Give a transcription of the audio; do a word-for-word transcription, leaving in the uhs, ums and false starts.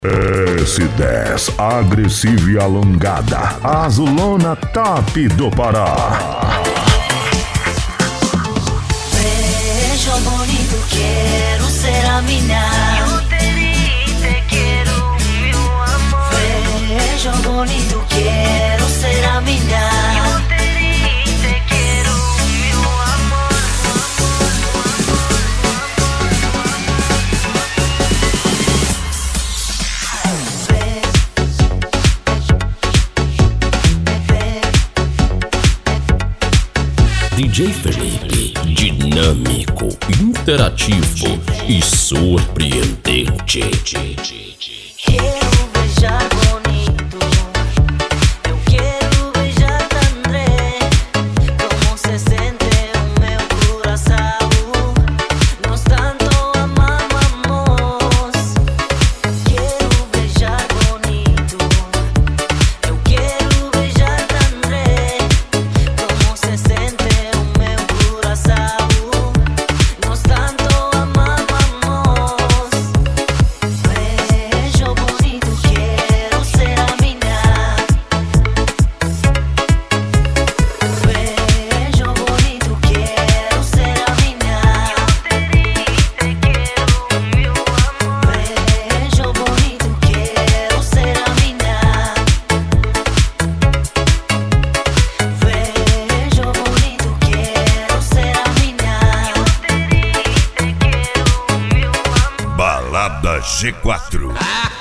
S dez, agressiva e alongada, azulona top do Pará. Beijo bonito, quero ser a mina. Eu te quero, meu amor. Beijo bonito, quero ser a mina. Eu te quero, meu amor. D J Felipe, dinâmico, interativo e surpreendente. Quero beijar bonito, eu quero beijar André. Como se sente o meu coração, nós tanto amamos. Quero beijar bonito, eu quero beijar André. Como se sente o meu coração, nós tanto amamos. Beijo bonito, quero ser a mina. Beijo bonito, quero ser a mina. Te quero, meu amor. Beijo bonito, quero ser a mina. Beijo bonito, quero ser a mina. Te quero, meu amor. Balada G quatro.